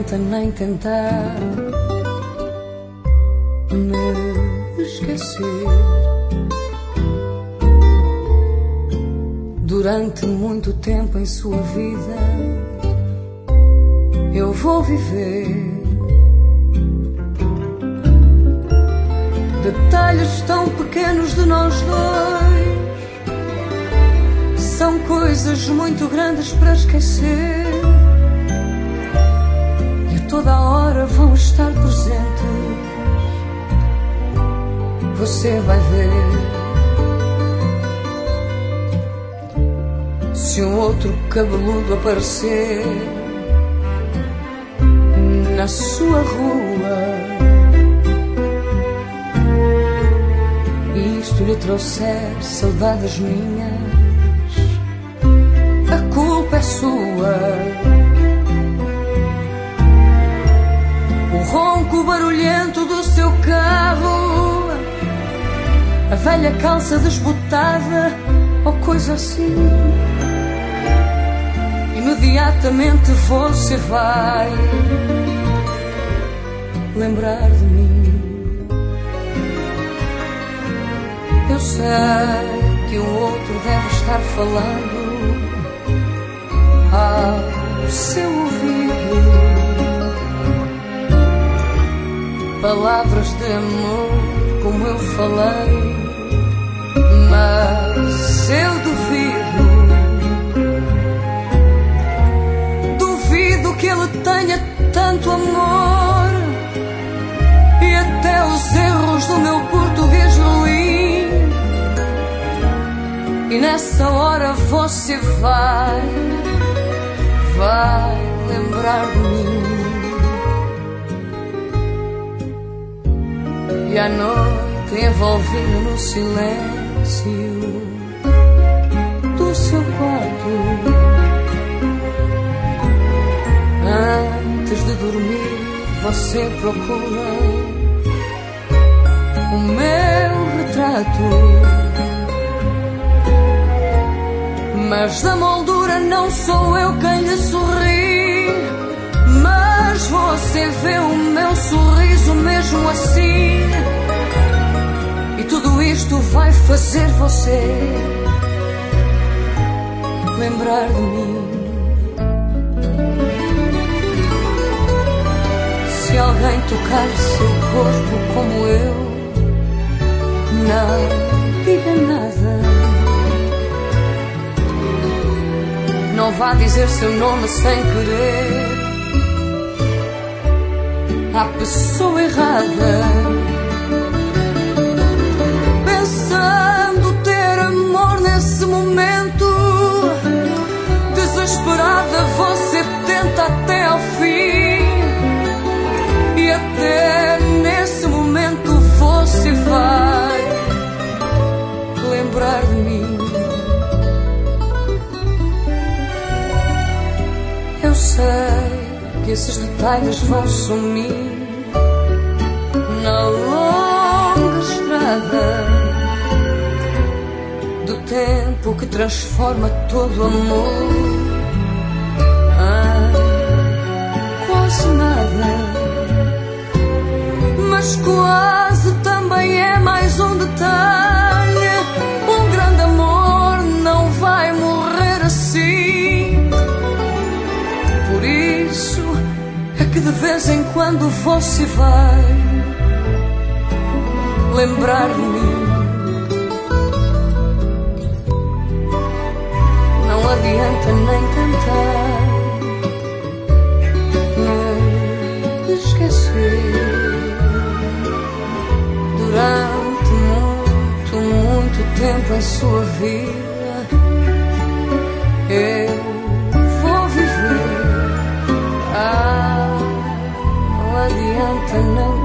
adianta nem tentar me esquecer. Durante muito tempo em sua vida eu vou viver detalhes tão pequenos de nós dois. São coisas muito grandes para esquecer e a toda hora vão estar presentes. Você vai ver. Se um outro cabeludo aparecer na sua rua e isto lhe trouxer saudades minhas, a culpa é sua. O ronco barulhento do seu carro, a velha calça desbotada ou coisa assim, imediatamente você vai lembrar de mim. Eu sei que o outro deve estar falando ao seu ouvido palavras de amor como eu falei, mas eu duvido que ele tenha tanto amor e até os erros do meu português ruim. E nessa hora você vai lembrar de mim. E à noite envolvida no silêncio do seu quarto, antes de dormir você procura o meu retrato, mas da moldura não sou eu quem lhe sorri, mas você vê o meu sorriso mesmo assim. E tudo isto vai fazer você lembrar de mim. Se alguém tocar seu corpo como eu, não diga nada. Não vá dizer seu nome sem querer à pessoa errada, pensando ter amor nesse momento. Desesperada você tenta até ao fim, e até nesse momento você vai lembrar de mim. Eu sei que esses detalhes vão sumir na longa estrada do tempo que transforma todo amor em quase nada. Mas quase também é mais um detalhe. Um grande amor não vai morrer assim. Por isso é que de vez em quando você vai lembrar de mim. Não adianta nem tentar me esquecer. Durante muito tempo em sua vida eu vou viver. Não adianta não